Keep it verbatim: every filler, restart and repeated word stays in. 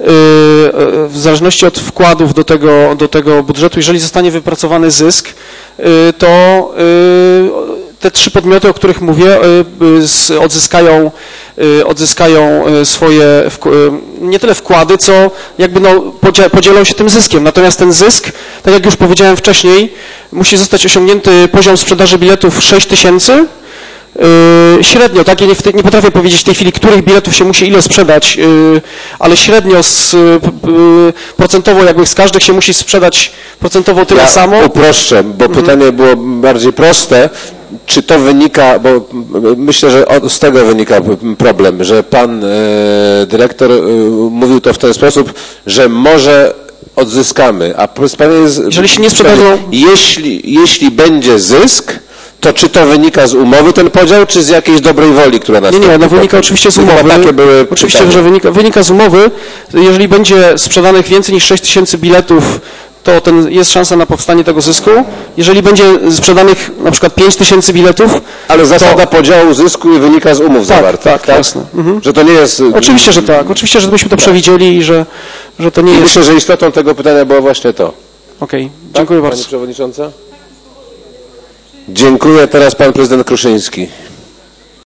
w zależności od wkładów do tego, do tego budżetu, jeżeli zostanie wypracowany zysk, to te trzy podmioty, o których mówię, odzyskają, odzyskają swoje nie tyle wkłady, co jakby no podzielą się tym zyskiem. Natomiast ten zysk, tak jak już powiedziałem wcześniej, musi zostać osiągnięty poziom sprzedaży biletów sześć tysięcy. Yy, średnio, tak, ja nie, nie potrafię powiedzieć w tej chwili, których biletów się musi ile sprzedać, yy, ale średnio z, yy, procentowo jakby z każdych się musi sprzedać procentowo tyle ja samo. Uproszczę, bo mhm. pytanie było bardziej proste. Czy to wynika, bo myślę, że od, z tego wynika problem, że pan e, dyrektor e, mówił to w ten sposób, że może odzyskamy, a pytanie jest, jeżeli się nie sprzedadzą, jeśli, jeśli będzie zysk, to czy to wynika z umowy ten podział, czy z jakiejś dobrej woli, która nastąpi? Nie, nie, no wynika oczywiście z umowy. Takie były oczywiście, pytania. że wynika, wynika z umowy. Jeżeli będzie sprzedanych więcej niż sześć tysięcy biletów, to ten, jest szansa na powstanie tego zysku. Jeżeli będzie sprzedanych na przykład pięć tysięcy biletów... Ale zasada to... podziału zysku wynika z umów tak, zawartych. Tak, tak, jasne. Mhm. Że to nie jest... Oczywiście, że tak. Oczywiście, że myśmy to tak. przewidzieli i że, że to nie I jest... myślę, że istotą tego pytania było właśnie to. Okej, okay. Dziękuję tak, bardzo. Pani Przewodnicząca? Dziękuję. Teraz Pan Prezydent Kruszyński.